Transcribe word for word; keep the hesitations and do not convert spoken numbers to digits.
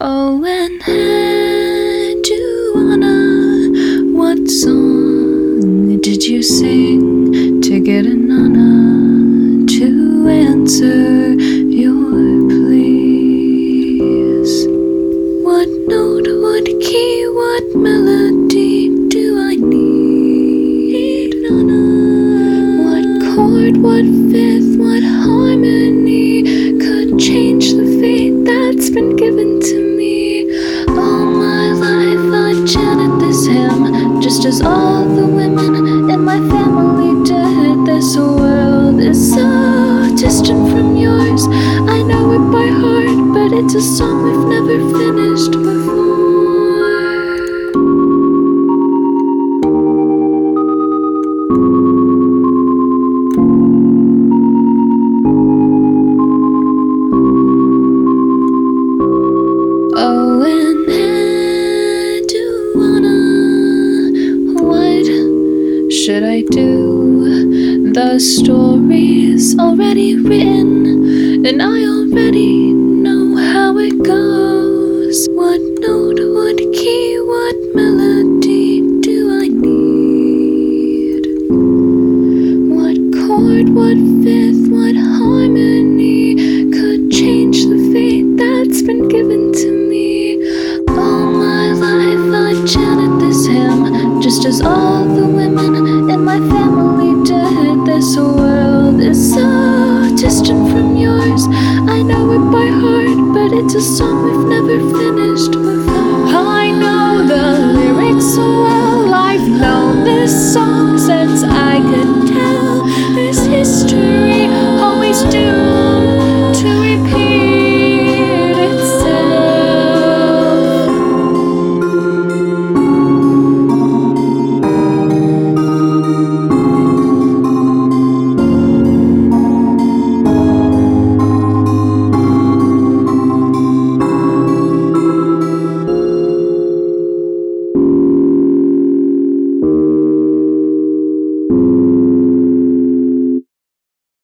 Oh, and Joanna, what song did you sing to get a nana to answer your pleas? What note, what key, what melody do I need, nana? What chord, what fifth, what harmony could change the fate that's been given to me? All my life I chanted this hymn, just as all the women in my family did. This world is so distant from yours, I know it by heart, but it's a song we've never finished before. Oh, and Joanna, what should I do? The story's already written, and I already know how it goes. What note, what key, what melody do I need? What chord, what fifth, what harmony could change the fate that's been given to me? All my life I chanted this hymn, just as all the women in my family did. This world is so distant from yours, I know it by heart, but it's a song we've never finished before. I know the lyrics so well,